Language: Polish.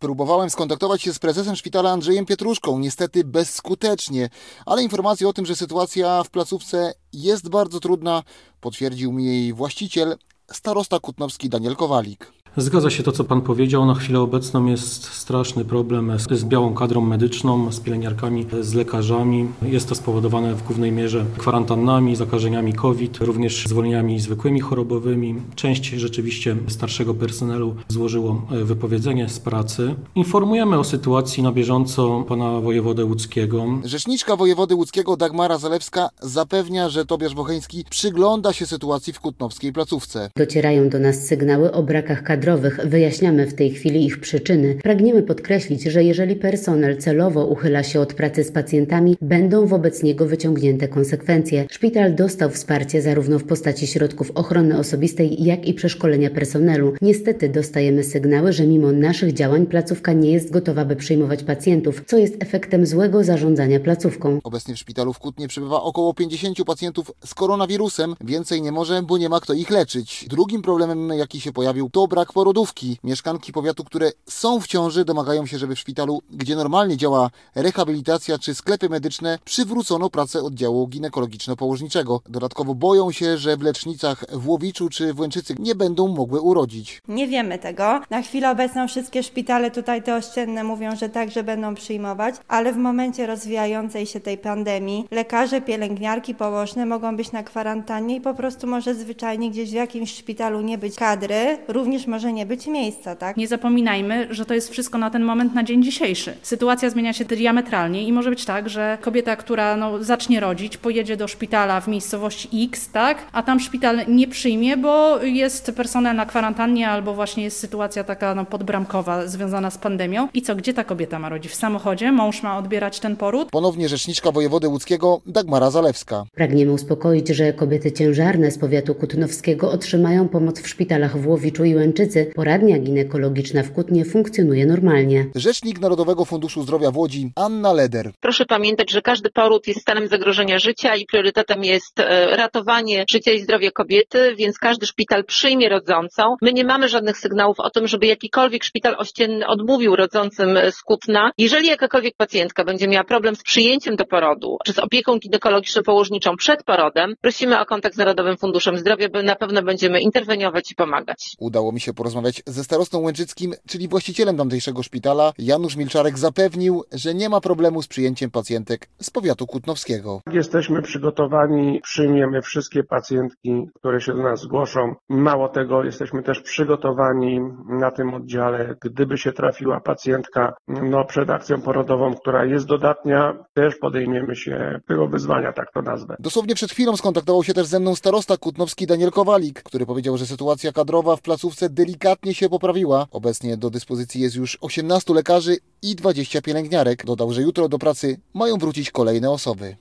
Próbowałem skontaktować się z prezesem szpitala Andrzejem Pietruszką, niestety bezskutecznie, ale informację o tym, że sytuacja w placówce jest bardzo trudna, potwierdził mi jej właściciel, starosta kutnowski Daniel Kowalik. Zgadza się to, co pan powiedział. Na chwilę obecną jest straszny problem z białą kadrą medyczną, z pielęgniarkami, z lekarzami. Jest to spowodowane w głównej mierze kwarantannami, zakażeniami COVID, również zwolnieniami zwykłymi chorobowymi. Część rzeczywiście starszego personelu złożyło wypowiedzenie z pracy. Informujemy o sytuacji na bieżąco pana wojewodę łódzkiego. Rzeczniczka wojewody łódzkiego Dagmara Zalewska zapewnia, że Tobiasz Bocheński przygląda się sytuacji w kutnowskiej placówce. Docierają do nas sygnały o brakach kadrowych. Wyjaśniamy w tej chwili ich przyczyny. Pragniemy podkreślić, że jeżeli personel celowo uchyla się od pracy z pacjentami, będą wobec niego wyciągnięte konsekwencje. Szpital dostał wsparcie zarówno w postaci środków ochrony osobistej, jak i przeszkolenia personelu. Niestety dostajemy sygnały, że mimo naszych działań placówka nie jest gotowa, by przyjmować pacjentów, co jest efektem złego zarządzania placówką. Obecnie w szpitalu w Kutnie przebywa około 50 pacjentów z koronawirusem. Więcej nie może, bo nie ma kto ich leczyć. Drugim problemem, jaki się pojawił, to brak porodówki. Mieszkanki powiatu, które są w ciąży, domagają się, żeby w szpitalu, gdzie normalnie działa rehabilitacja czy sklepy medyczne, przywrócono pracę oddziału ginekologiczno-położniczego. Dodatkowo boją się, że w lecznicach w Łowiczu czy w Łęczycy nie będą mogły urodzić. Nie wiemy tego. Na chwilę obecną wszystkie szpitale tutaj te ościenne mówią, że tak, że będą przyjmować, ale w momencie rozwijającej się tej pandemii lekarze, pielęgniarki, położne mogą być na kwarantannie i po prostu może zwyczajnie gdzieś w jakimś szpitalu nie być kadry, również może nie być miejsca, tak? Nie zapominajmy, że to jest wszystko na ten moment, na dzień dzisiejszy. Sytuacja zmienia się diametralnie i może być tak, że kobieta, która zacznie rodzić, pojedzie do szpitala w miejscowości X, tak? A tam szpital nie przyjmie, bo jest personel na kwarantannie albo właśnie jest sytuacja taka podbramkowa związana z pandemią. I co, gdzie ta kobieta ma rodzić? W samochodzie? Mąż ma odbierać ten poród? Ponownie rzeczniczka wojewody łódzkiego Dagmara Zalewska. Pragniemy uspokoić, że kobiety ciężarne z powiatu kutnowskiego otrzymają pomoc w szpitalach w Łowiczu i Łęczycy. Poradnia ginekologiczna w Kutnie funkcjonuje normalnie. Rzecznik Narodowego Funduszu Zdrowia w Łodzi Anna Leder. Proszę pamiętać, że każdy poród jest stanem zagrożenia życia i priorytetem jest ratowanie życia i zdrowia kobiety, więc każdy szpital przyjmie rodzącą. My nie mamy żadnych sygnałów o tym, żeby jakikolwiek szpital ościenny odmówił rodzącym z Kutna. Jeżeli jakakolwiek pacjentka będzie miała problem z przyjęciem do porodu, czy z opieką ginekologiczno-położniczą przed porodem, prosimy o kontakt z Narodowym Funduszem Zdrowia, bo na pewno będziemy interweniować i pomagać. Udało mi się porozmawiać ze starostą łęczyckim, czyli właścicielem tamtejszego szpitala. Janusz Milczarek zapewnił, że nie ma problemu z przyjęciem pacjentek z powiatu kutnowskiego. Jesteśmy przygotowani, przyjmiemy wszystkie pacjentki, które się do nas zgłoszą. Mało tego, jesteśmy też przygotowani na tym oddziale, gdyby się trafiła pacjentka przed akcją porodową, która jest dodatnia, też podejmiemy się tego wyzwania, tak to nazwę. Dosłownie przed chwilą skontaktował się też ze mną starosta kutnowski Daniel Kowalik, który powiedział, że sytuacja kadrowa w placówce delikatnie się poprawiła. Obecnie do dyspozycji jest już 18 lekarzy i 20 pielęgniarek. Dodał, że jutro do pracy mają wrócić kolejne osoby.